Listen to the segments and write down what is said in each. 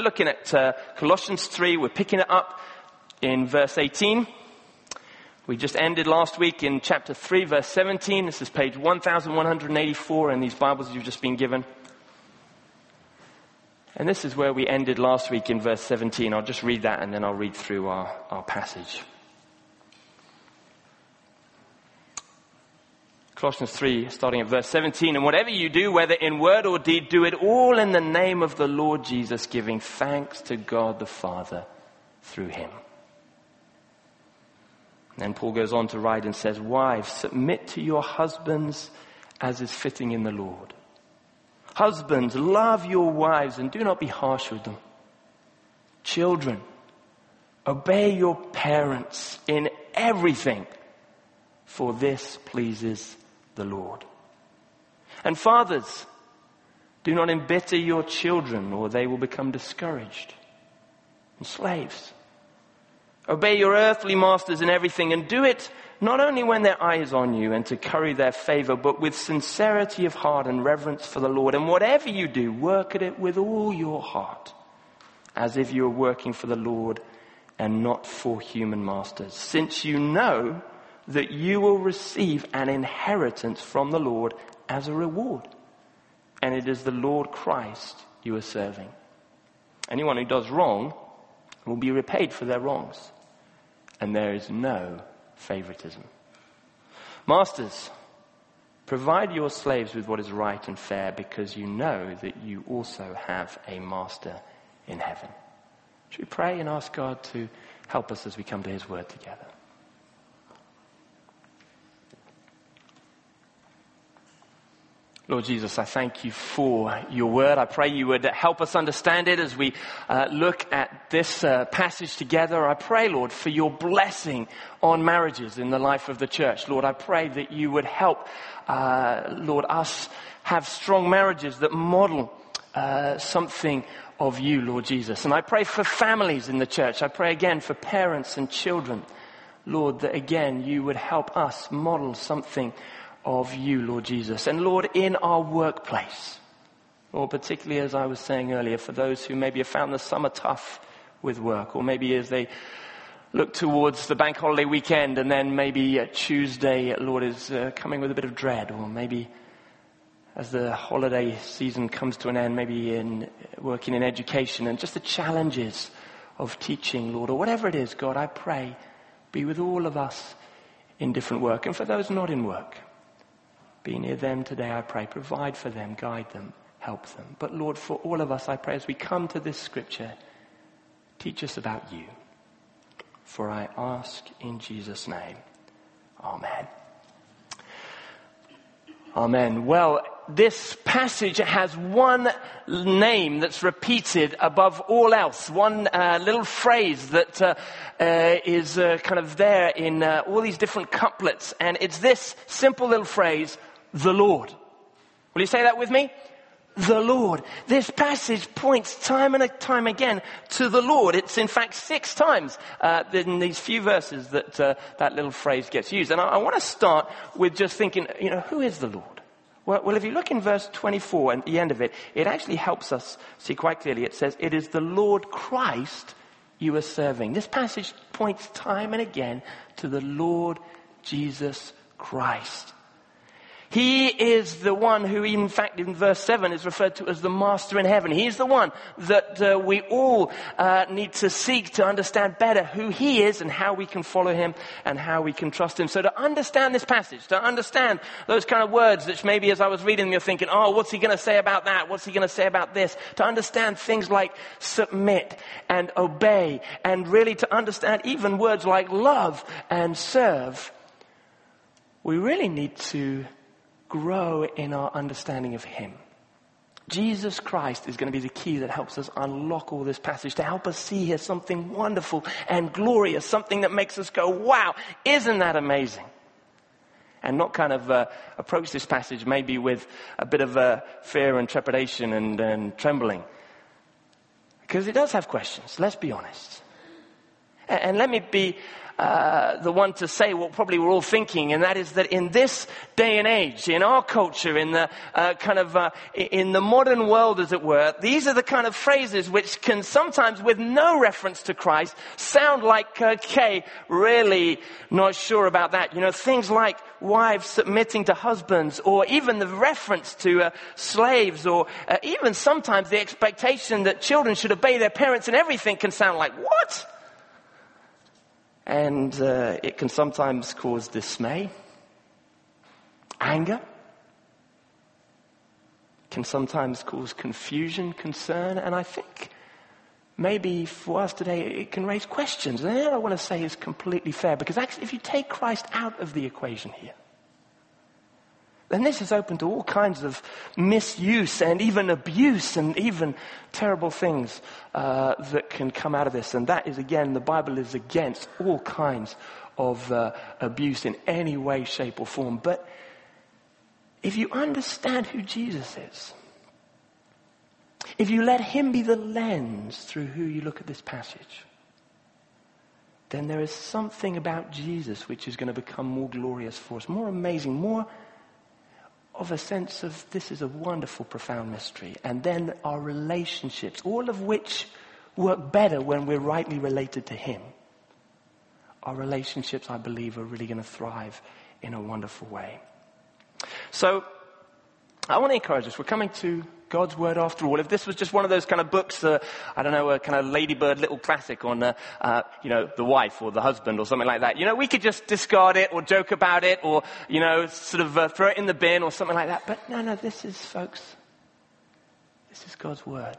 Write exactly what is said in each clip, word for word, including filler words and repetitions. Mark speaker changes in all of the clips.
Speaker 1: looking at uh, Colossians three. We're picking it up in verse eighteen. We just ended last week in chapter three, verse seventeen. This is page one thousand one hundred eighty-four in these Bibles you've just been given. And this is where we ended last week in verse seventeen. I'll just read that and then I'll read through our, our passage. Colossians three, starting at verse seventeen. And whatever you do, whether in word or deed, do it all in the name of the Lord Jesus, giving thanks to God the Father through him. And Paul goes on to write and says, wives, submit to your husbands as is fitting in the Lord. Husbands, love your wives and do not be harsh with them. Children, obey your parents in everything, for this pleases the Lord. And fathers, do not embitter your children, or they will become discouraged. And slaves, obey your earthly masters in everything, and do it not only when their eye is on you and to curry their favor, but with sincerity of heart and reverence for the Lord. And whatever you do, work at it with all your heart, as if you were working for the Lord and not for human masters, since you know that you will receive an inheritance from the Lord as a reward. And it is the Lord Christ you are serving. Anyone who does wrong will be repaid for their wrongs. And there is no favoritism. Masters, provide your slaves with what is right and fair, because you know that you also have a master in heaven. Should we pray and ask God to help us as we come to his word together? Lord Jesus, I thank you for your word. I pray you would help us understand it as we uh, look at this uh, passage together. I pray, Lord, for your blessing on marriages in the life of the church. Lord, I pray that you would help, uh, Lord, us have strong marriages that model uh, something of you, Lord Jesus. And I pray for families in the church. I pray again for parents and children. Lord, that again you would help us model something of you, Lord Jesus. And Lord, in our workplace, or particularly as I was saying earlier, for those who maybe have found the summer tough with work, or maybe as they look towards the bank holiday weekend and then maybe Tuesday, Lord, is uh, coming with a bit of dread, or maybe as the holiday season comes to an end, maybe in working in education and just the challenges of teaching, Lord, or whatever it is, God, I pray, be with all of us in different work. And for those not in work, be near them today, I pray. Provide for them, guide them, help them. But Lord, for all of us, I pray, as we come to this scripture, teach us about you. For I ask in Jesus' name. Amen. Amen. Well, this passage has one name that's repeated above all else. One uh, little phrase that uh, uh, is uh, kind of there in uh, all these different couplets. And it's this simple little phrase, the Lord. Will you say that with me? The Lord. This passage points time and time again to the Lord. It's in fact six times uh, in these few verses that uh, that little phrase gets used. And I, I want to start with just thinking, you know, who is the Lord? Well, well, if you look in verse twenty-four and the end of it, it actually helps us see quite clearly. It says, it is the Lord Christ you are serving. This passage points time and again to the Lord Jesus Christ. He is the one who, in fact, in verse seven is referred to as the Master in heaven. He is the one that uh, we all uh, need to seek to understand better who he is and how we can follow him and how we can trust him. So to understand this passage, to understand those kind of words which maybe as I was reading them you're thinking, oh, what's he going to say about that? What's he going to say about this? To understand things like submit and obey, and really to understand even words like love and serve, we really need to grow in our understanding of him. Jesus Christ is going to be the key that helps us unlock all this passage, to help us see here something wonderful and glorious, something that makes us go, wow, isn't that amazing? And not kind of uh, approach this passage maybe with a bit of uh, fear and trepidation and, and trembling. Because it does have questions, let's be honest. And, and let me be uh, the one to say what probably we're all thinking, and that is that in this day and age, in our culture, in the uh, kind of uh, in the modern world, as it were, these are the kind of phrases which can sometimes, with no reference to Christ, sound like, okay, really not sure about that. You know, things like wives submitting to husbands, or even the reference to uh, slaves, or uh, even sometimes the expectation that children should obey their parents, and everything can sound like, what? And uh, it can sometimes cause dismay, anger, can sometimes cause confusion, concern, and I think maybe for us today it can raise questions. And that I want to say is completely fair, because actually if you take Christ out of the equation here, then this is open to all kinds of misuse and even abuse and even terrible things uh, that can come out of this. And that is, again, the Bible is against all kinds of uh, abuse in any way, shape or form. But if you understand who Jesus is, if you let him be the lens through who you look at this passage, then there is something about Jesus which is going to become more glorious for us, more amazing, more of a sense of this is a wonderful, profound mystery. And then our relationships, all of which work better when we're rightly related to him. Our relationships, I believe, are really going to thrive in a wonderful way. So I want to encourage us. We're coming to God's Word after all. If this was just one of those kind of books, uh, I don't know, a kind of Ladybird little classic on, uh, uh, you know, the wife or the husband or something like that, you know, we could just discard it or joke about it or, you know, sort of uh, throw it in the bin or something like that. But no, no, this is, folks, this is God's Word.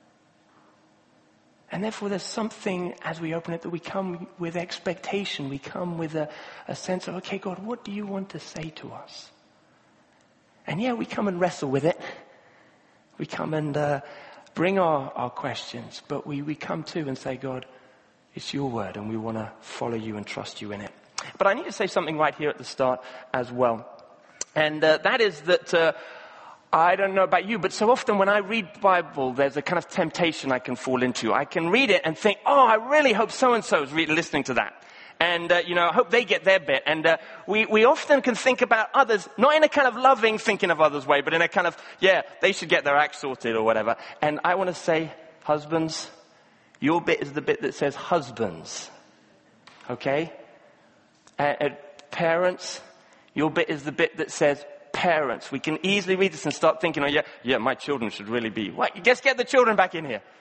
Speaker 1: And therefore there's something as we open it that we come with expectation. We come with a, a sense of, okay, God, what do you want to say to us? And yeah, we come and wrestle with it. We come and uh, bring our, our questions, but we, we come to and say, God, it's your word and we want to follow you and trust you in it. But I need to say something right here at the start as well. And uh, that is that uh, I don't know about you, but so often when I read the Bible, there's a kind of temptation I can fall into. I can read it and think, oh, I really hope so-and-so is re- listening to that. And, uh, you know, I hope they get their bit. And uh, we, we often can think about others, not in a kind of loving thinking of others way, but in a kind of, yeah, they should get their act sorted or whatever. And I want to say, husbands, your bit is the bit that says husbands. Okay? Uh, uh, parents, your bit is the bit that says parents. We can easily read this and start thinking, oh, yeah, yeah, my children should really be. What? Just get the children back in here.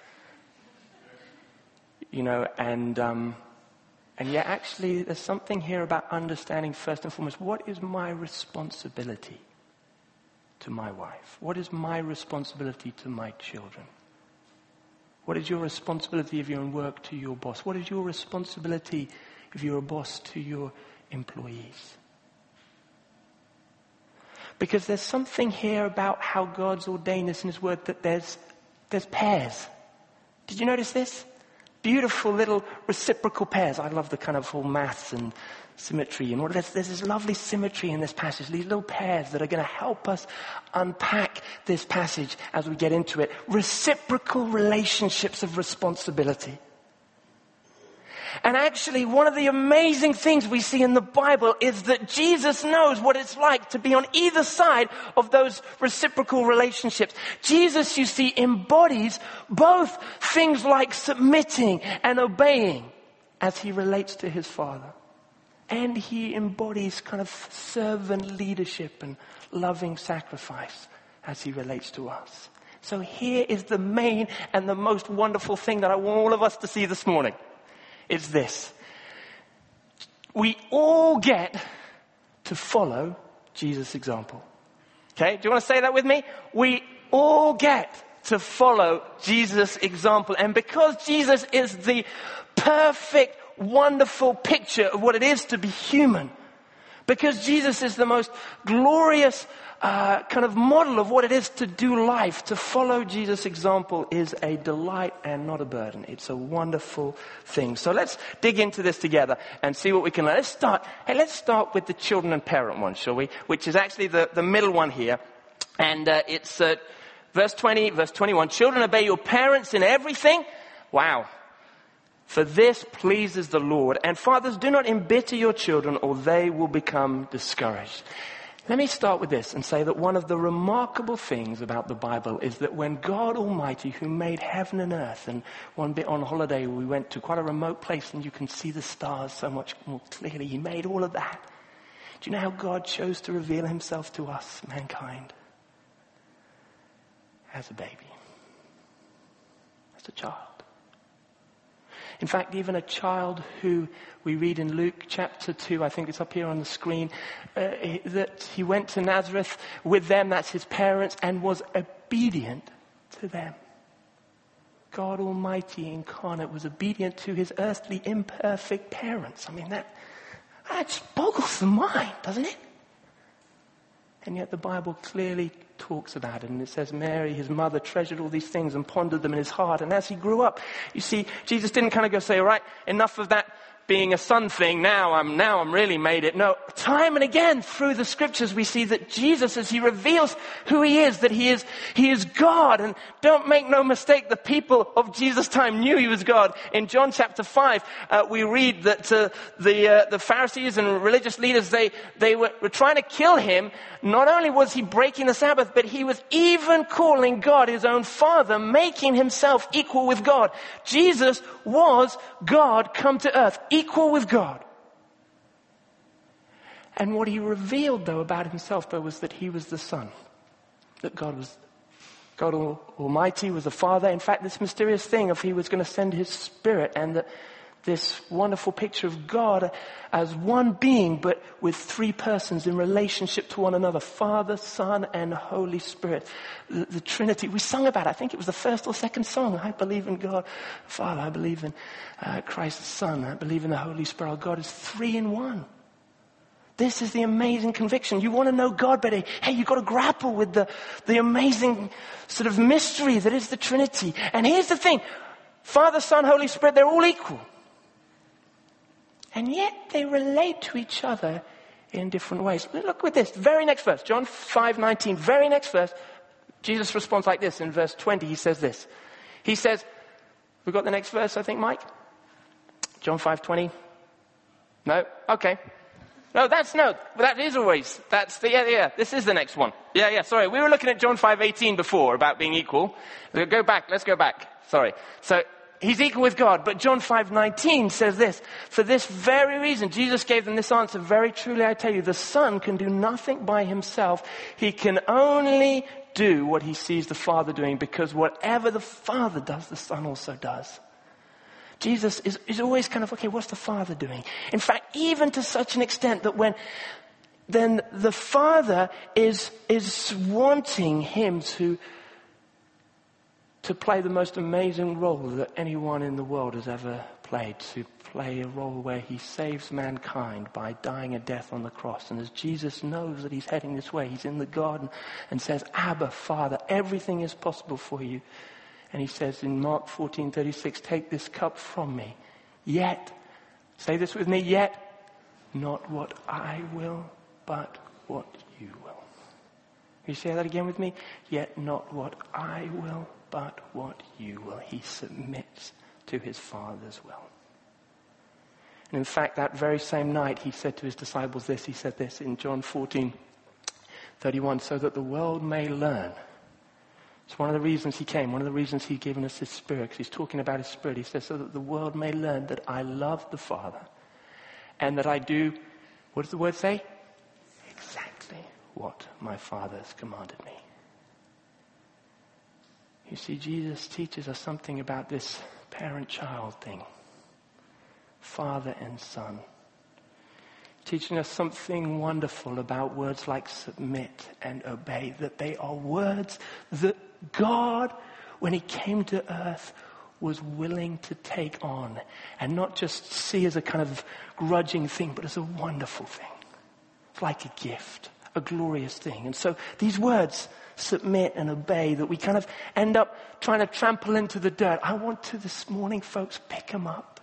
Speaker 1: You know, and... um And yet actually there's something here about understanding first and foremost, what is my responsibility to my wife? What is my responsibility to my children? What is your responsibility if you're in work to your boss? What is your responsibility if you're a boss to your employees? Because there's something here about how God's ordained this in his word that there's, there's pairs. Did you notice this? Beautiful little reciprocal pairs. I love the kind of whole maths and symmetry and all. There's, there's this lovely symmetry in this passage. These little pairs that are going to help us unpack this passage as we get into it. Reciprocal relationships of responsibility. And actually, one of the amazing things we see in the Bible is that Jesus knows what it's like to be on either side of those reciprocal relationships. Jesus, you see, embodies both things like submitting and obeying as he relates to his Father. And he embodies kind of servant leadership and loving sacrifice as he relates to us. So here is the main and the most wonderful thing that I want all of us to see this morning. Is this. We all get to follow Jesus' example. Okay, do you want to say that with me? We all get to follow Jesus' example. And because Jesus is the perfect, wonderful picture of what it is to be human, because Jesus is the most glorious uh, kind of model of what it is to do life, to follow Jesus' example is a delight and not a burden. It's a wonderful thing. So let's dig into this together and see what we can learn. Let's start, hey, let's start with the children and parent one, shall we? Which is actually the, the middle one here. And uh, it's uh, verse twenty, verse twenty-one. Children, obey your parents in everything. Wow. For this pleases the Lord. And fathers, do not embitter your children, or they will become discouraged. Let me start with this and say that one of the remarkable things about the Bible is that when God Almighty, who made heaven and earth, and one bit on holiday we went to quite a remote place and you can see the stars so much more clearly. He made all of that. Do you know how God chose to reveal himself to us, mankind? As a baby. As a child. In fact, even a child who we read in Luke chapter two, I think it's up here on the screen, uh, that he went to Nazareth with them, that's his parents, and was obedient to them. God Almighty incarnate was obedient to his earthly imperfect parents. I mean, that, that just boggles the mind, doesn't it? And yet the Bible clearly talks about it. And it says Mary, his mother, treasured all these things and pondered them in his heart. And as he grew up, you see, Jesus didn't kind of go say, all right, enough of that being a son thing. Now I'm, now I'm really made it. No, time and again through the scriptures, we see that Jesus, as he reveals who he is, that he is, he is God. And don't make no mistake, the people of Jesus' time knew he was God. In John chapter five, uh, we read that uh, the, uh, the Pharisees and religious leaders, they, they were, were trying to kill him. Not only was he breaking the Sabbath, but he was even calling God his own Father, making himself equal with God. Jesus was God come to earth, equal with God. And what he revealed, though, about himself, though, was that he was the Son. That God was, God Almighty was the Father. In fact, this mysterious thing of he was going to send his Spirit, and that this wonderful picture of God as one being, but with three persons in relationship to one another. Father, Son, and Holy Spirit. The, the Trinity. We sung about it. I think it was the first or second song. I believe in God, Father. I believe in uh, Christ the Son. I believe in the Holy Spirit. Our God is three in one. This is the amazing conviction. You want to know God better? Hey, you've got to grapple with the, the amazing sort of mystery that is the Trinity. And here's the thing. Father, Son, Holy Spirit, they're all equal. And yet they relate to each other in different ways. Look with this, very next verse, John five nineteen, very next verse, Jesus responds like this in verse twenty. He says this. He says, we've got the next verse, I think, Mike? John five twenty. No? Okay. No, that's no, that is always, that's the, yeah, yeah, this is the next one. Yeah, yeah, sorry. We were looking at John five eighteen before about being equal. Go back, let's go back. Sorry. So, he's equal with God, but John five nineteen says this. For this very reason, Jesus gave them this answer. Very truly, I tell you, the Son can do nothing by himself. He can only do what he sees the Father doing, because whatever the Father does, the Son also does. Jesus is, is always kind of, okay, what's the Father doing? In fact, even to such an extent that when then the Father is, is wanting him to to play the most amazing role that anyone in the world has ever played, to play a role where he saves mankind by dying a death on the cross. And as Jesus knows that he's heading this way, he's in the garden and says, Abba, Father, everything is possible for you. And he says in Mark fourteen thirty-six, take this cup from me. Yet, say this with me, yet not what I will, but what you will. Can you say that again with me? Yet not what I will, but what you will. He submits to his Father's will. And in fact, that very same night, he said to his disciples this. He said this in John fourteen thirty-one, so that the world may learn. It's one of the reasons he came, one of the reasons he's given us his Spirit, because he's talking about his Spirit. He says, so that the world may learn that I love the Father, and that I do, what does the word say? Exactly what my Father has commanded me. You see, Jesus teaches us something about this parent-child thing. Father and Son. Teaching us something wonderful about words like submit and obey. That they are words that God, when he came to earth, was willing to take on. And not just see as a kind of grudging thing, but as a wonderful thing. It's like a gift, a glorious thing. And so these words, submit and obey, that we kind of end up trying to trample into the dirt. I want to this morning, folks, pick them up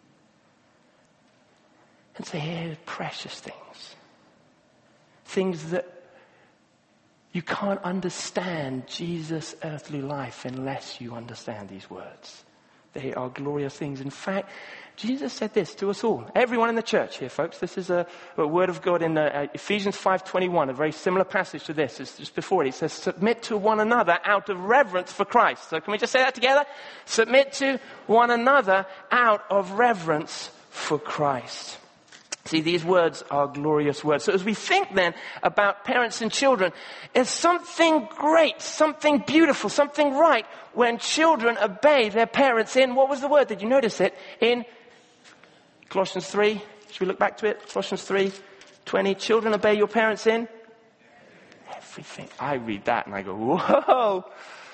Speaker 1: and say, here, precious things. Things that you can't understand Jesus' earthly life unless you understand these words. They are glorious things. In fact, Jesus said this to us all. Everyone in the church here, folks. This is a, a word of God in uh, Ephesians five twenty-one, a very similar passage to this. It's just before it. It says, submit to one another out of reverence for Christ. So can we just say that together? Submit to one another out of reverence for Christ. See, these words are glorious words. So as we think then about parents and children, there's something great, something beautiful, something right when children obey their parents in, what was the word? Did you notice it? In Colossians three. Should we look back to it? Colossians three twenty. Children, obey your parents in everything. I read that and I go, whoa.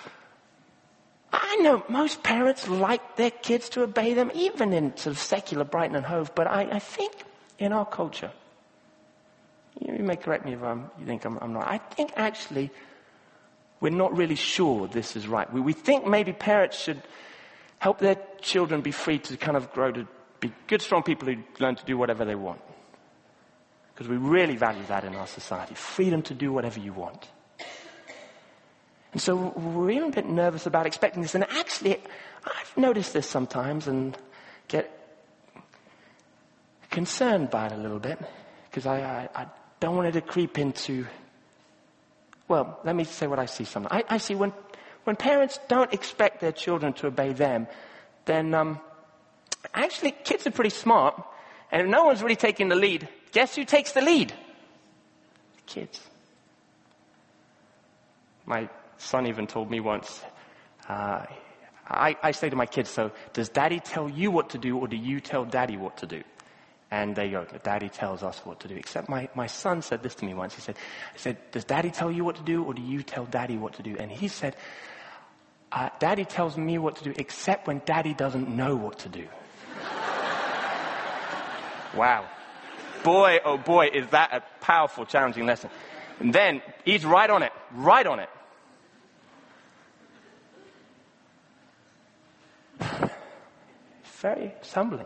Speaker 1: I know most parents like their kids to obey them, even in sort of secular Brighton and Hove, but I, I think in our culture, you may correct me if I'm, you think I'm, I'm not, I think actually we're not really sure this is right. We, we think maybe parents should help their children be free to kind of grow to be good, strong people who learn to do whatever they want. Because we really value that in our society, freedom to do whatever you want. And so we're even a bit nervous about expecting this. And actually, I've noticed this sometimes and get concerned by it a little bit. Because I, I, I don't want it to creep into... Well, let me say what I see sometimes. I, I see when, when parents don't expect their children to obey them, then um, actually kids are pretty smart. And if no one's really taking the lead, guess who takes the lead? The kids. My son even told me once, uh, I, I say to my kids, so does daddy tell you what to do or do you tell daddy what to do? And they go, daddy tells us what to do. Except my, my son said this to me once. He said, I said, does daddy tell you what to do or do you tell daddy what to do? And he said, uh, daddy tells me what to do except when daddy doesn't know what to do. Wow. Boy, oh boy, is that a powerful, challenging lesson. And then he's right on it, right on it. Very humbling.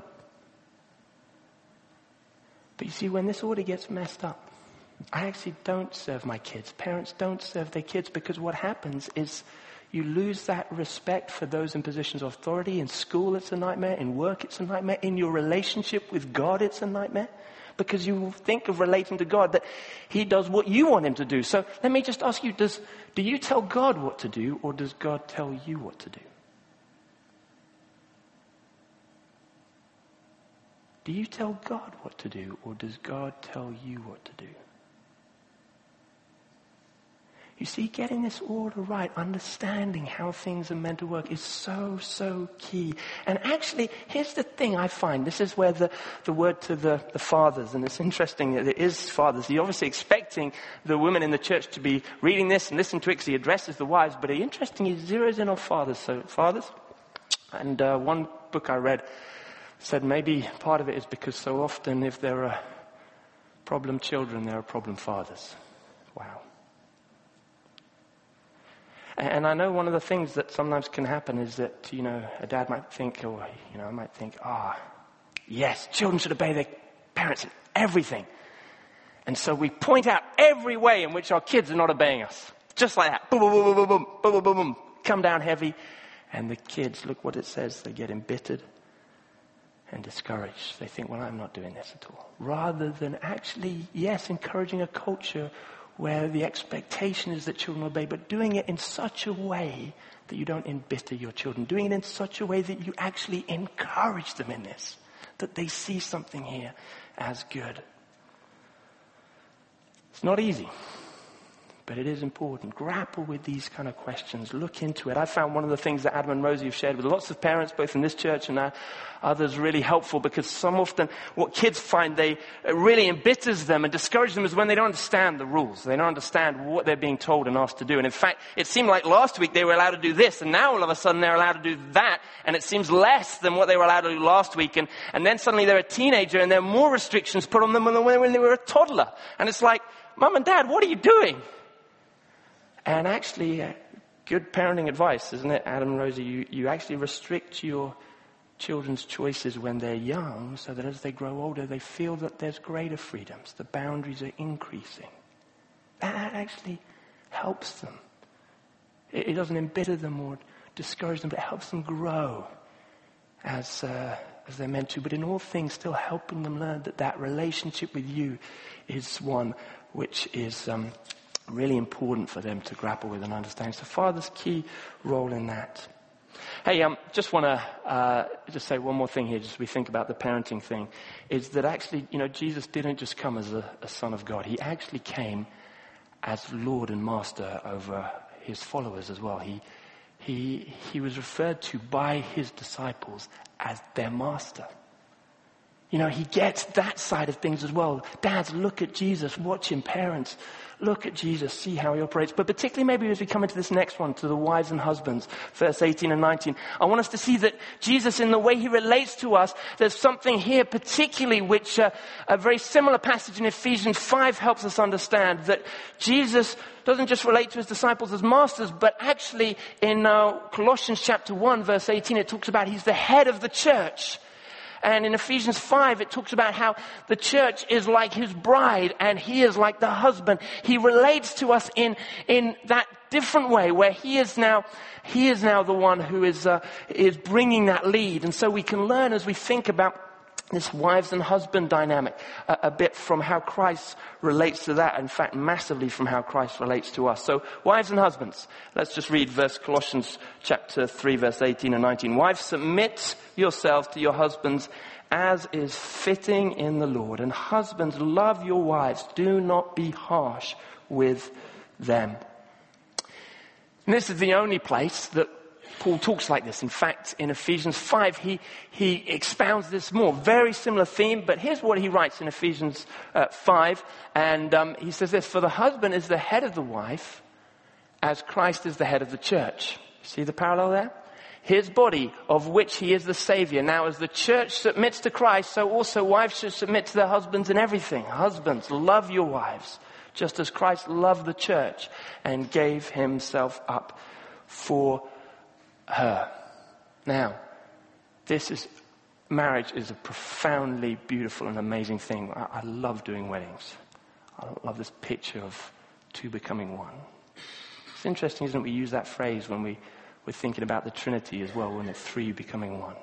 Speaker 1: But you see, when this order gets messed up, I actually don't serve my kids. Parents don't serve their kids because what happens is you lose that respect for those in positions of authority. In school, it's a nightmare. In work, it's a nightmare. In your relationship with God, it's a nightmare. Because you think of relating to God that He does what you want Him to do. So let me just ask you, does, do you tell God what to do or does God tell you what to do? Do you tell God what to do, or does God tell you what to do? You see, getting this order right, understanding how things are meant to work is so, so key. And actually, here's the thing I find. This is where the, the word to the, the fathers, and it's interesting that it is fathers. He's obviously expecting the women in the church to be reading this and listening to it because he addresses the wives. But interesting, he zeroes in on fathers. So, fathers, and uh, one book I read said maybe part of it is because so often if there are problem children, there are problem fathers. Wow. And I know one of the things that sometimes can happen is that, you know, a dad might think, or, you know, I might think, ah, oh, yes, children should obey their parents in everything. And so we point out every way in which our kids are not obeying us. Just like that. Boom, boom, boom, boom, boom, boom, boom, boom, boom. Come down heavy. And the kids, look what it says, they get embittered and discouraged. They think, well, I'm not doing this at all. Rather than actually, yes, encouraging a culture where the expectation is that children obey, but doing it in such a way that you don't embitter your children. Doing it in such a way that you actually encourage them in this. That they see something here as good. It's not easy. But it is important. Grapple with these kind of questions. Look into it. I found one of the things that Adam and Rosie have shared with lots of parents, both in this church and others, really helpful because some often what kids find they really embitters them and discourages them is when they don't understand the rules. They don't understand what they're being told and asked to do. And in fact, it seemed like last week they were allowed to do this and now all of a sudden they're allowed to do that. And it seems less than what they were allowed to do last week. And, and then suddenly they're a teenager and there are more restrictions put on them than when they were a toddler. And it's like, Mum and Dad, what are you doing? And actually, uh, good parenting advice, isn't it, Adam and Rosie? You, you actually restrict your children's choices when they're young so that as they grow older, they feel that there's greater freedoms. The boundaries are increasing. That actually helps them. It, it doesn't embitter them or discourage them, but it helps them grow as uh, as they're meant to, but in all things still helping them learn that that relationship with you is one which is um, really important for them to grapple with and understand. So Father's key role in that. Hey, um, just want to uh, just say one more thing here, just as we think about the parenting thing, is that actually, you know, Jesus didn't just come as a, a son of God. He actually came as Lord and Master over his followers as well. He he he was referred to by his disciples as their master. You know, he gets that side of things as well. Dads, look at Jesus. Watch him. Parents, look at Jesus. See how he operates. But particularly maybe as we come into this next one, to the wives and husbands, verse eighteen and nineteen, I want us to see that Jesus, in the way he relates to us, there's something here particularly which uh, a very similar passage in Ephesians five helps us understand, that Jesus doesn't just relate to his disciples as masters, but actually in uh, Colossians chapter one, verse eighteen, it talks about he's the head of the church. And in Ephesians five, it talks about how the church is like his bride and he is like the husband. He relates to us in, in that different way, where he is now, he is now the one who is, uh, is bringing that lead. And so we can learn as we think about this wives and husband dynamic a, a bit from how Christ relates to that. In fact, massively from how Christ relates to us. So wives and husbands, let's just read verse Colossians chapter three, verse eighteen and nineteen. Wives, submit yourselves to your husbands as is fitting in the Lord. And husbands, love your wives. Do not be harsh with them. And this is the only place that Paul talks like this. In fact, in Ephesians five, he, he expounds this more. Very similar theme, but here's what he writes in Ephesians uh, five. And um, he says this: for the husband is the head of the wife, as Christ is the head of the church. See the parallel there? His body, of which he is the Savior. Now, as the church submits to Christ, so also wives should submit to their husbands in everything. Husbands, love your wives, just as Christ loved the church and gave himself up for her. Now, this is, marriage is a profoundly beautiful and amazing thing. I, I love doing weddings. I love this picture of two becoming one. It's interesting, isn't it? We use that phrase when we, we're thinking about the Trinity as well, when it's three becoming one.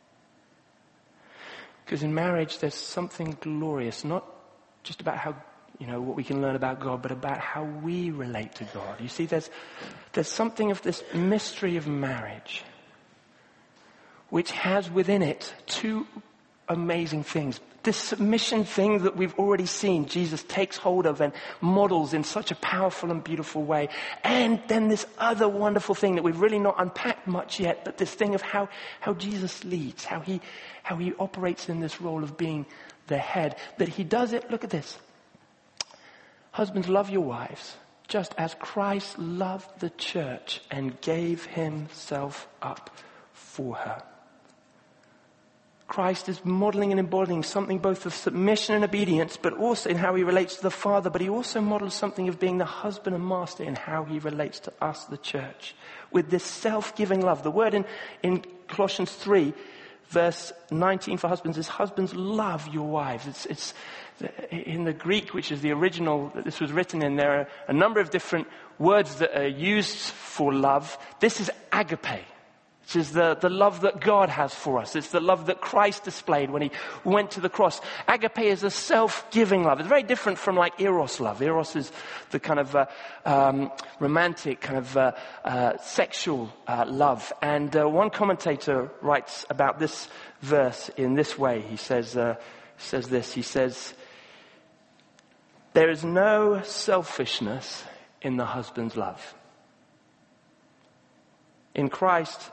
Speaker 1: Because in marriage, there's something glorious, not just about how, you know, what we can learn about God, but about how we relate to God. You see, there's, there's something of this mystery of marriage, which has within it two amazing things. This submission thing that we've already seen, Jesus takes hold of and models in such a powerful and beautiful way. And then this other wonderful thing that we've really not unpacked much yet, but this thing of how, how Jesus leads, how he, how he operates in this role of being the head. That he does it, look at this. Husbands, love your wives, just as Christ loved the church and gave himself up for her. Christ is modeling and embodying something both of submission and obedience, but also in how he relates to the Father. But he also models something of being the husband and master in how he relates to us, the church, with this self-giving love. The word in, in Colossians three, verse nineteen for husbands is, husbands, love your wives. It's, it's in the Greek, which is the original that this was written in, there are a number of different words that are used for love. This is agape, which is the, the love that God has for us. It's the love that Christ displayed when he went to the cross. Agape is a self-giving love. It's very different from like eros love. Eros is the kind of uh, um, romantic, kind of uh, uh, sexual uh, love. And uh, one commentator writes about this verse in this way. He says, uh, says this, he says, there is no selfishness in the husband's love. In Christ,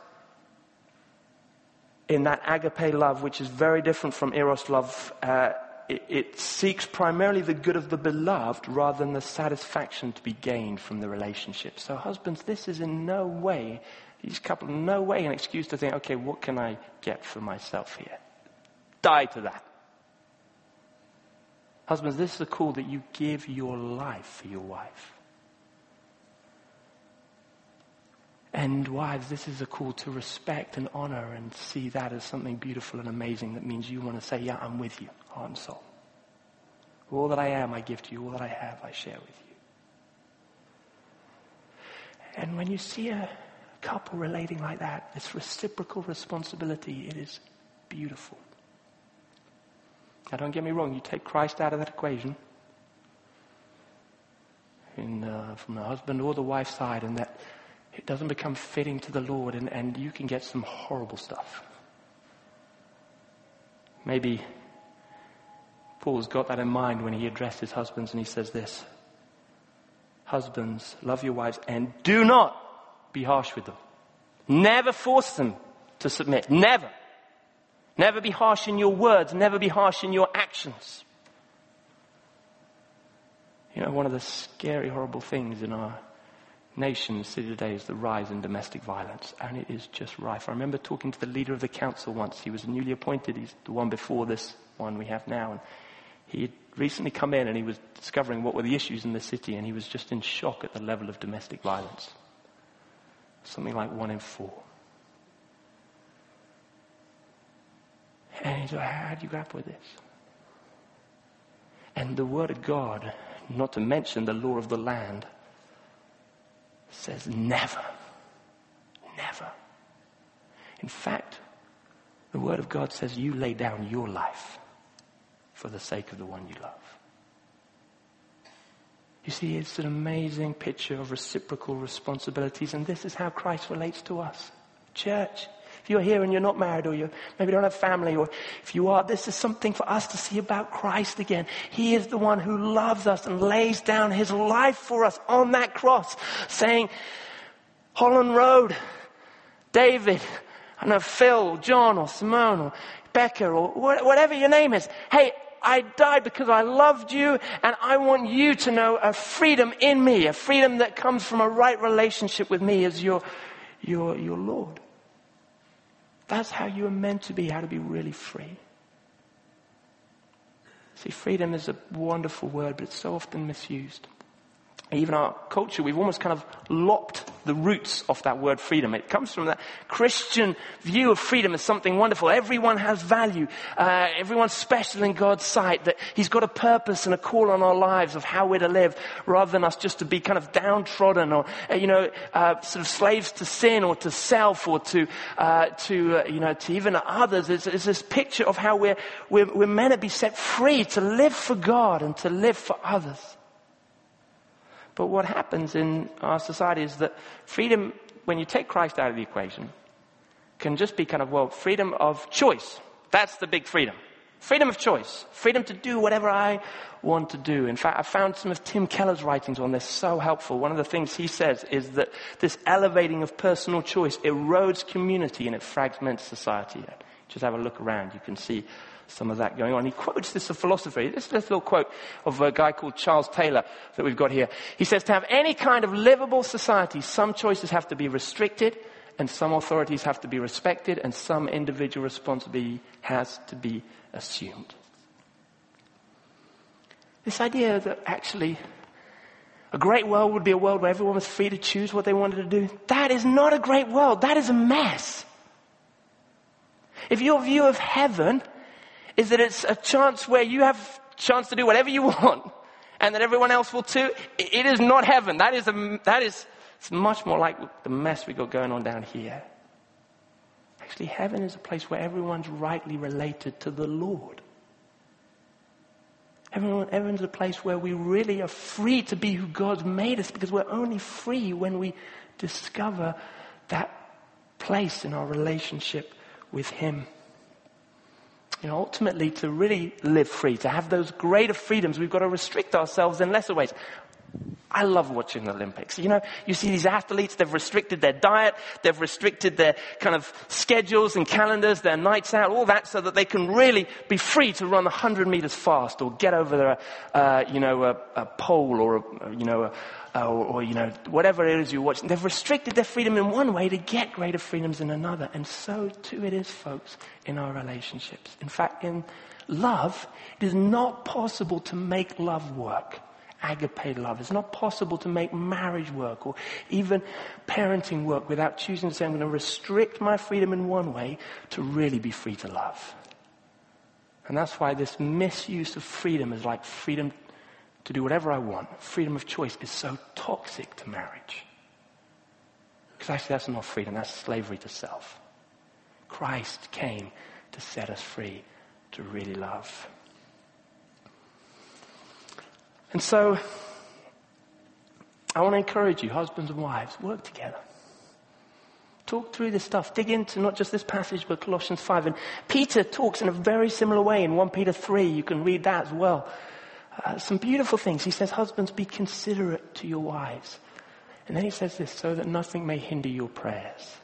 Speaker 1: in that agape love, which is very different from eros love, uh, it, it seeks primarily the good of the beloved rather than the satisfaction to be gained from the relationship. So husbands, this is in no way, these couple, no way an excuse to think, okay, what can I get for myself here? Die to that. Husbands, this is a call that you give your life for your wife. And wives, this is a call to respect and honor and see that as something beautiful and amazing that means you want to say, yeah, I'm with you, heart and soul. All that I am, I give to you. All that I have, I share with you. And when you see a, A couple relating like that, this reciprocal responsibility, it is beautiful. Now don't get me wrong, you take Christ out of that equation, in, uh, from the husband or the wife's side, and that it doesn't become fitting to the Lord, and, and you can get some horrible stuff. Maybe Paul's got that in mind when he addresses husbands and he says this: husbands, love your wives and do not be harsh with them. Never force them to submit. Never. Never be harsh in your words. Never be harsh in your actions. You know, one of the scary, horrible things in our nation, city today, is the rise in domestic violence. And it is just rife. I remember talking to the leader of the council once. He was newly appointed. He's the one before this one we have now. And he had recently come in and he was discovering what were the issues in the city. And he was just in shock at the level of domestic violence. Something like one in four. And he's like, how do you grapple with this? And the Word of God, not to mention the law of the land, says never. Never. In fact, the Word of God says you lay down your life for the sake of the one you love. You see, it's an amazing picture of reciprocal responsibilities, and this is how Christ relates to us. Church, if you're here and you're not married, or you maybe don't have family, or if you are, this is something for us to see about Christ again. He is the one who loves us and lays down his life for us on that cross, saying, Holland Road, David, I don't know, Phil, John, or Simone, or Becca, or whatever your name is. Hey, I died because I loved you, and I want you to know a freedom in me, a freedom that comes from a right relationship with me as your, your, your Lord. That's how you are meant to be, how to be really free. See, freedom is a wonderful word, but it's so often misused. Even our culture, we've almost kind of lopped the roots of that word freedom. It comes from that Christian view of freedom as something wonderful. Everyone has value. Uh, everyone's special in God's sight. That he's got a purpose and a call on our lives of how we're to live, rather than us just to be kind of downtrodden or, uh, you know, uh, sort of slaves to sin or to self or to, uh, to uh, you know, to even others. It's, it's this picture of how we're, we're, we're meant to be set free to live for God and to live for others. But what happens in our society is that freedom, when you take Christ out of the equation, can just be kind of, well, freedom of choice. That's the big freedom. Freedom of choice. Freedom to do whatever I want to do. In fact, I found some of Tim Keller's writings on this so helpful. One of the things he says is that this elevating of personal choice erodes community and it fragments society. Just have a look around. You can see some of that going on. He quotes this of philosophy. This is this little quote of a guy called Charles Taylor that we've got here. He says, to have any kind of livable society, some choices have to be restricted and some authorities have to be respected and some individual responsibility has to be assumed. This idea that actually a great world would be a world where everyone was free to choose what they wanted to do, that is not a great world. That is a mess. If your view of heaven is that it's a chance where you have a chance to do whatever you want and that everyone else will too, it is not heaven. That is a, that is, it's much more like the mess we got going on down here. Actually, heaven is a place where everyone's rightly related to the Lord. Everyone, heaven's a place where we really are free to be who God's made us, because we're only free when we discover that place in our relationship with Him. You know, ultimately, to really live free, to have those greater freedoms, we've got to restrict ourselves in lesser ways. I love watching the Olympics. You know, you see these athletes, they've restricted their diet, they've restricted their kind of schedules and calendars, their nights out, all that, so that they can really be free to run one hundred meters fast or get over their, uh, you know, a, a pole or, a, you know, a, or, or, you know, whatever it is you're watching. They've restricted their freedom in one way to get greater freedoms in another. And so too it is, folks, in our relationships. In fact, in love, it is not possible to make love work. Agape love. It's not possible to make marriage work or even parenting work without choosing to say, I'm going to restrict my freedom in one way to really be free to love. And that's why this misuse of freedom is like freedom to do whatever I want. Freedom of choice is so toxic to marriage. Because actually that's not freedom, that's slavery to self. Christ came to set us free to really love. And so, I want to encourage you, husbands and wives, work together. Talk through this stuff. Dig into not just this passage, but Colossians five. And Peter talks in a very similar way in First Peter three. You can read that as well. Uh, some beautiful things. He says, husbands, be considerate to your wives. And then he says this, so that nothing may hinder your prayers.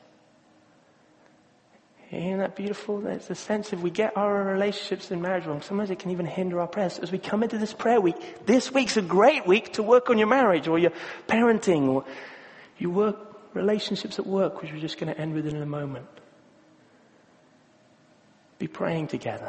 Speaker 1: Isn't that beautiful? There's a sense of we get our relationships in marriage wrong. Sometimes it can even hinder our prayers. As we come into this prayer week, this week's a great week to work on your marriage or your parenting or your work, relationships at work, which we're just going to end with in a moment. Be praying together.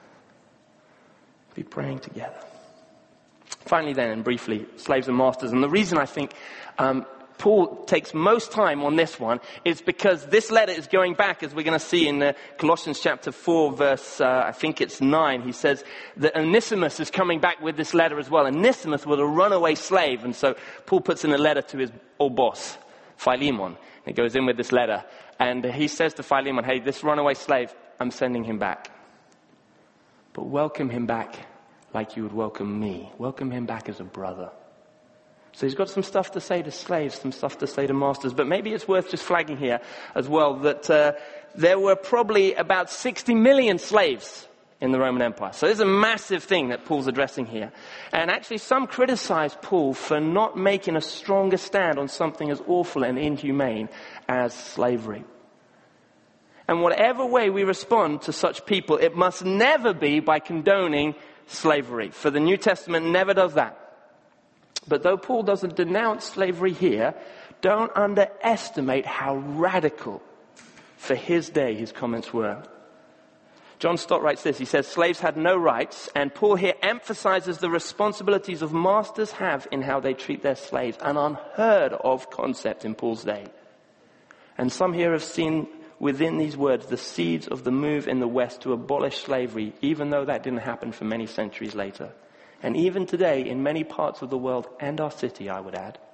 Speaker 1: Be praying together. Finally then, and briefly, slaves and masters. And the reason I think um, Paul takes most time on this one is because this letter is going back, as we're going to see in uh, Colossians chapter four, verse, uh, I think it's nine. He says that Onesimus is coming back with this letter as well. Onesimus was a runaway slave. And so Paul puts in a letter to his old boss, Philemon. He goes in with this letter. And he says to Philemon, hey, this runaway slave, I'm sending him back. But welcome him back like you would welcome me. Welcome him back as a brother. So he's got some stuff to say to slaves, some stuff to say to masters. But maybe it's worth just flagging here as well that uh, there were probably about sixty million slaves in the Roman Empire. So there's a massive thing that Paul's addressing here. And actually some criticize Paul for not making a stronger stand on something as awful and inhumane as slavery. And whatever way we respond to such people, it must never be by condoning slavery. For the New Testament never does that. But though Paul doesn't denounce slavery here, don't underestimate how radical for his day his comments were. John Stott writes this. He says, slaves had no rights, and Paul here emphasizes the responsibilities of masters have in how they treat their slaves, an unheard of concept in Paul's day. And some here have seen within these words the seeds of the move in the West to abolish slavery, even though that didn't happen for many centuries later. And even today, in many parts of the world, and our city, I would add,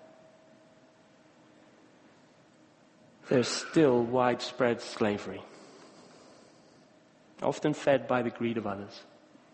Speaker 1: there's still widespread slavery, often fed by the greed of others.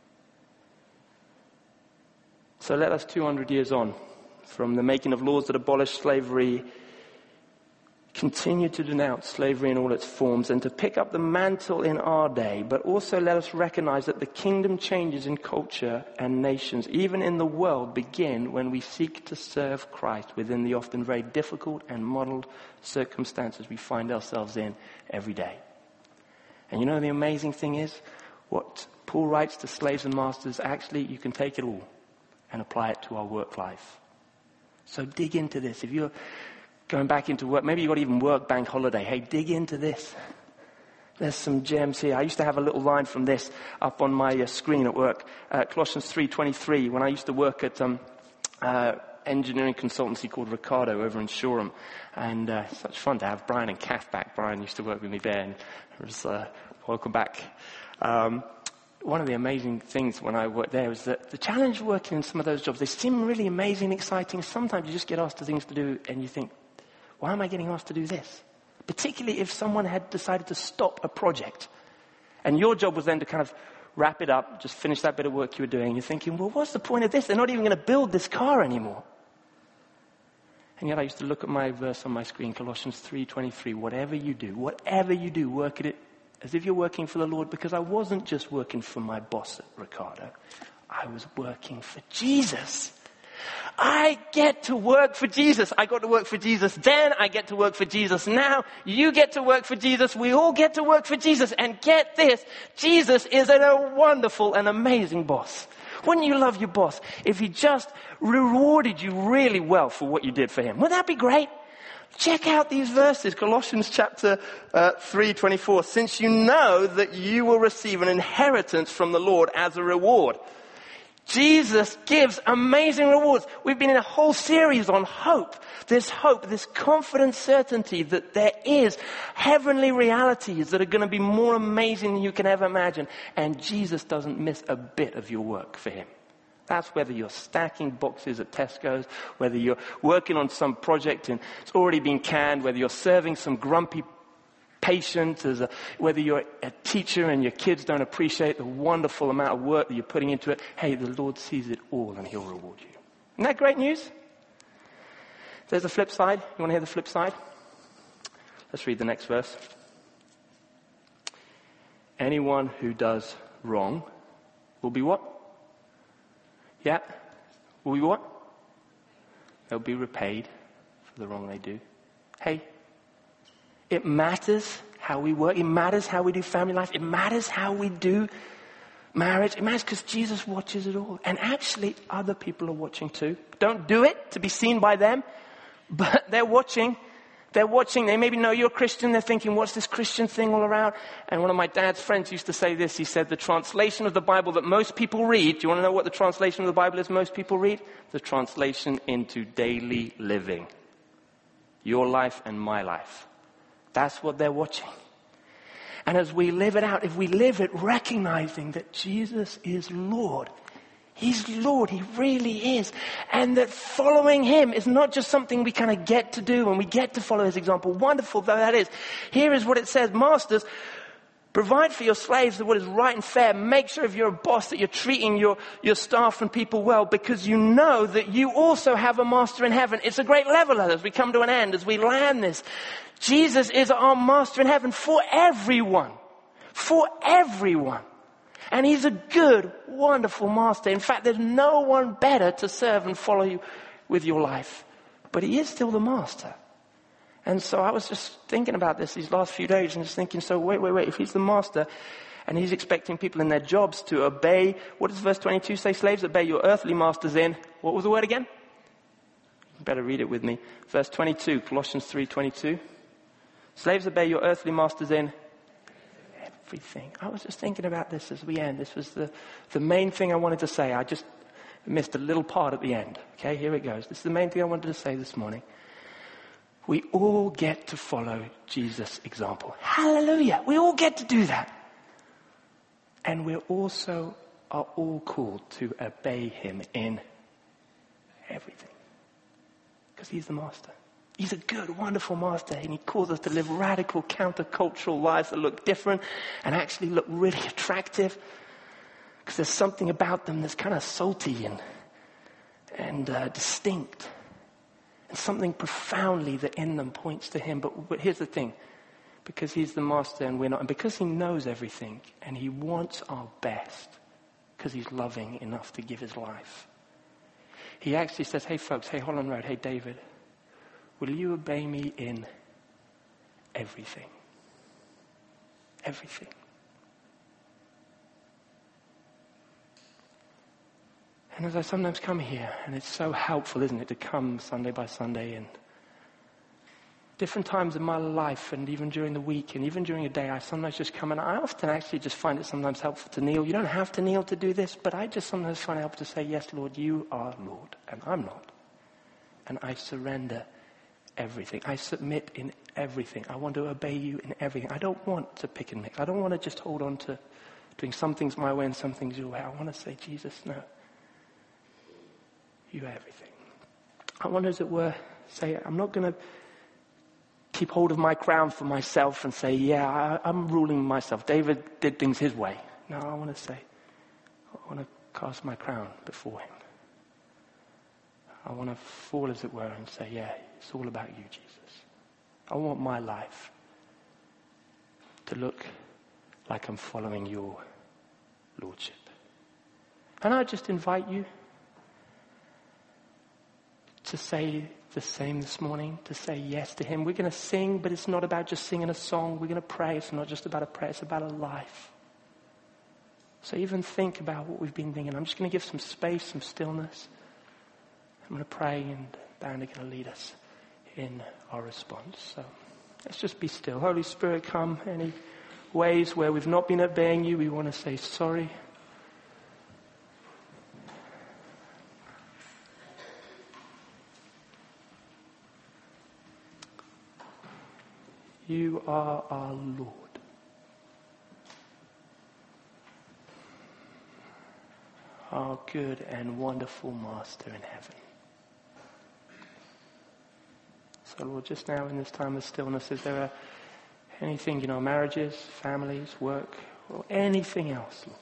Speaker 1: So let us, two hundred years on, from the making of laws that abolished slavery, continue to denounce slavery in all its forms and to pick up the mantle in our day, but also let us recognize that the kingdom changes in culture and nations, even in the world, begin when we seek to serve Christ within the often very difficult and muddled circumstances we find ourselves in every day. And you know the amazing thing is, what Paul writes to slaves and masters, actually you can take it all and apply it to our work life. So dig into this. If you're going back into work, maybe you've got even work bank holiday. Hey, dig into this. There's some gems here. I used to have a little line from this up on my uh, screen at work. Uh, Colossians three twenty-three, when I used to work at um, uh, engineering consultancy called Ricardo over in Shoreham. And uh, such fun to have Brian and Kath back. Brian used to work with me there, and it was uh, welcome back. Um, one of the amazing things when I worked there was that the challenge of working in some of those jobs, they seem really amazing, exciting. Sometimes you just get asked to things to do and you think, why am I getting asked to do this? Particularly if someone had decided to stop a project. And your job was then to kind of wrap it up, just finish that bit of work you were doing. You're thinking, well, what's the point of this? They're not even going to build this car anymore. And yet I used to look at my verse on my screen, Colossians three twenty-three. Whatever you do, whatever you do, work at it as if you're working for the Lord, because I wasn't just working for my boss at Ricardo. I was working for Jesus. I get to work for Jesus. I got to work for Jesus then. I get to work for Jesus now. You get to work for Jesus. We all get to work for Jesus. And get this, Jesus is a wonderful and amazing boss. Wouldn't you love your boss if he just rewarded you really well for what you did for him? Wouldn't that be great? Check out these verses, Colossians chapter uh, three twenty-four. Since you know that you will receive an inheritance from the Lord as a reward. Jesus gives amazing rewards. We've been in a whole series on hope. This hope, this confident certainty that there is heavenly realities that are going to be more amazing than you can ever imagine. And Jesus doesn't miss a bit of your work for him. That's whether you're stacking boxes at Tesco's, whether you're working on some project and it's already been canned, whether you're serving some grumpy patient, as a, whether you're a teacher and your kids don't appreciate the wonderful amount of work that you're putting into it. Hey, the Lord sees it all and he'll reward you. Isn't that great news? There's the flip side. You want to hear the flip side? Let's read the next verse. Anyone who does wrong will be what? Yeah? Will be what? They'll be repaid for the wrong they do. Hey, it matters how we work. It matters how we do family life. It matters how we do marriage. It matters because Jesus watches it all. And actually, other people are watching too. Don't do it to be seen by them, but they're watching. They're watching. They maybe know you're a Christian. They're thinking, what's this Christian thing all around? And one of my dad's friends used to say this. He said, the translation of the Bible that most people read, do you want to know what the translation of the Bible is most people read? The translation into daily living. Your life and my life. That's what they're watching. And as we live it out, if we live it recognizing that Jesus is Lord, He's Lord, He really is. And that following Him is not just something we kind of get to do and we get to follow His example, wonderful though that is. Here is what it says, Masters, provide for your slaves what is right and fair. Make sure if you're a boss that you're treating your, your staff and people well, because you know that you also have a master in heaven. It's a great level as we come to an end, as we land this. Jesus is our master in heaven for everyone. For everyone. And He's a good, wonderful master. In fact, there's no one better to serve and follow you with your life. But He is still the master. And so I was just thinking about this these last few days and just thinking, so wait, wait, wait. If He's the master and He's expecting people in their jobs to obey, what does verse twenty-two say? Slaves, obey your earthly masters in, what was the word again? You better read it with me. Verse twenty-two, Colossians three twenty-two. Slaves, obey your earthly masters in everything. I was just thinking about this as we end. This was the, the main thing I wanted to say. I just missed a little part at the end. Okay, here it goes. This is the main thing I wanted to say this morning. We all get to follow Jesus' example. Hallelujah. We all get to do that. And we also are all called to obey Him in everything. Because He's the master. He's a good, wonderful master, and He calls us to live radical, countercultural lives that look different and actually look really attractive. Because there's something about them that's kind of salty and, and uh, distinct. And something profoundly that in them points to Him. But, but here's the thing. Because He's the master and we're not, and because He knows everything, and He wants our best, because He's loving enough to give His life, He actually says, hey folks, hey Holland Road, hey David, will you obey me in everything? Everything. And as I sometimes come here, and it's so helpful, isn't it, to come Sunday by Sunday and different times in my life and even during the week and even during a day, I sometimes just come and I often actually just find it sometimes helpful to kneel. You don't have to kneel to do this, but I just sometimes find it helpful to say, yes, Lord, you are Lord, and I'm not. And I surrender everything. I submit in everything. I want to obey you in everything. I don't want to pick and mix. I don't want to just hold on to doing some things my way and some things your way. I want to say, Jesus, no. You are everything. I want to, as it were, say, I'm not going to keep hold of my crown for myself and say, yeah, I, I'm ruling myself. David did things his way. No, I want to say, I want to cast my crown before Him. I want to fall, as it were, and say, yeah, it's all about you, Jesus. I want my life to look like I'm following your Lordship. And I just invite you to say the same this morning, to say yes to Him. We're going to sing, but it's not about just singing a song. We're going to pray. It's not just about a prayer. It's about a life. So even think about what we've been thinking. I'm just going to give some space, some stillness. I'm going to pray, and the band are going to lead us in our response. So let's just be still. Holy Spirit, come. Any ways where we've not been obeying you, we want to say sorry. You are our Lord. our good and wonderful Master in heaven. So Lord, just now in this time of stillness, is there a, anything in our marriages, families, work, or anything else, Lord?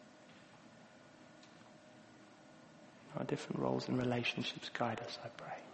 Speaker 1: Our different roles and relationships, guide us, I pray.